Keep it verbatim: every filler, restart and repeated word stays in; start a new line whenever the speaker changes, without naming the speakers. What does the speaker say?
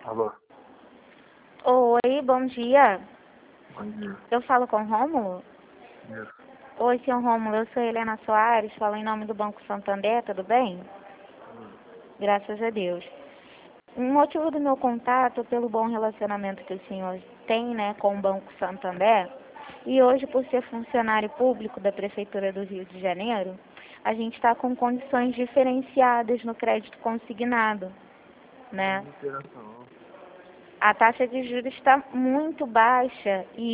Alô,
Oi, bom dia.
bom dia.
Eu falo com o Rômulo?
Isso.
Oi, senhor Rômulo, eu sou Helena Soares, falo em nome do Banco Santander, tudo bem?
Hum.
Graças a Deus. O motivo do meu contato, pelo bom relacionamento que o senhor tem, né, com o Banco Santander, e hoje por ser funcionário público da Prefeitura do Rio de Janeiro, a gente está com condições diferenciadas no crédito consignado, né?
Não interação.
A taxa de juros está muito baixa e